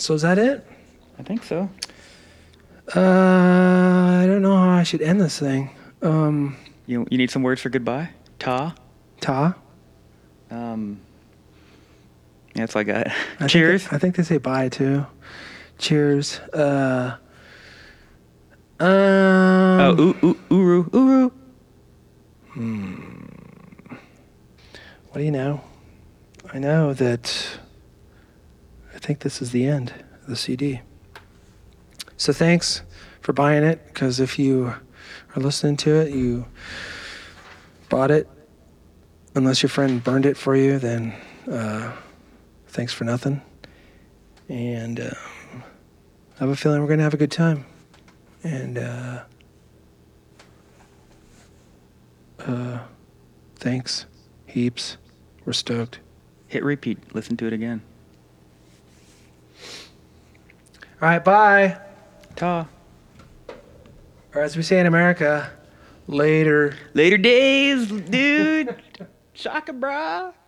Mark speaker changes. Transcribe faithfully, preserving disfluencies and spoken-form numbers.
Speaker 1: So is that it?
Speaker 2: I think so.
Speaker 1: Uh, I don't know how I should end this thing. Um,
Speaker 2: You you need some words for goodbye? Ta?
Speaker 1: Ta?
Speaker 2: Um, yeah, that's all I got.
Speaker 1: I
Speaker 2: Cheers.
Speaker 1: Think they, I think they say bye too. Cheers. Uh, um,
Speaker 2: oh, ooh, ooh, uru, uru.
Speaker 1: What do you know? I know that I think this is the end of the C D. So thanks for buying it, because if you are listening to it, you bought it. Unless your friend burned it for you, then uh, thanks for nothing. And um, I have a feeling we're going to have a good time. And uh, uh, thanks heaps. We're stoked.
Speaker 2: Hit repeat. Listen to it again.
Speaker 1: All right, bye.
Speaker 2: Ta.
Speaker 1: Or as we say in America, later.
Speaker 2: Later days, dude. Shaka, brah.